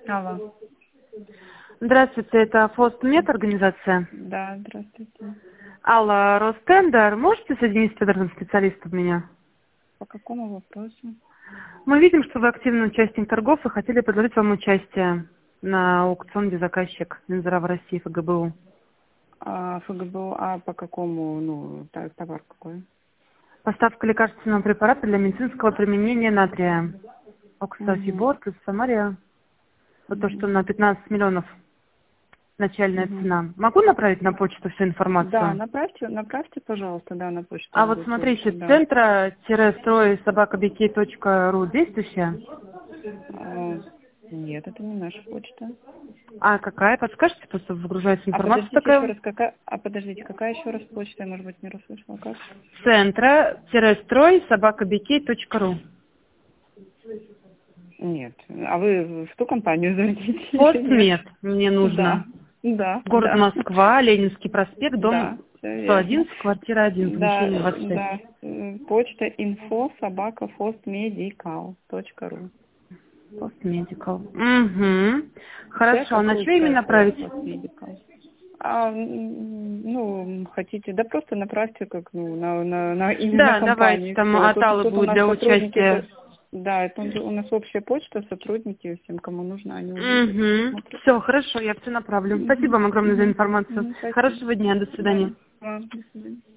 Алло. Здравствуйте, это Фостмед организация. Да, здравствуйте. Алла, Ростендер, можете соединить с тендерным специалистом меня? По какому вопросу? Мы видим, что вы активный участник торгов и хотели предложить вам участие на аукционе заказчик Минздрава России ФГБУ. ФГБУ, по какому, товар какой? Поставка лекарственного препарата для медицинского применения натрия. Оксафибор плюс Самария. Вот то, что на 15 миллионов начальная цена. Могу направить на почту всю информацию? Да, направьте, пожалуйста, на почту. А вот смотрите, центра-строй@bk.ru действующая? Нет, это не наша почта. А какая? Подскажете, просто выгружается информация Подождите еще такая. раз, подождите, какая еще раз почта? Я, может быть, не расслышала, как? Центра-строй@bk.ru. Нет. А вы в ту компанию звоните? Постмед мне нужно. Да. Город Москва, Ленинский проспект, Да, дом все верно. 111, квартира 1, помещение 26. Да. Почта info@fostmedical.ru. Постмедикал. Угу. Хорошо, а на что именно направить? Хотите, да просто направьте на имя Да, компании. давайте, там Всё. от Аллы Тут у будет нас для сотрудники, участия. да, это у нас общая почта, сотрудники, всем, кому нужно, они уже Угу. смотрят. Все, хорошо, я все направлю. Спасибо вам огромное за информацию. Спасибо. Хорошего дня, до свидания. Да, до свидания.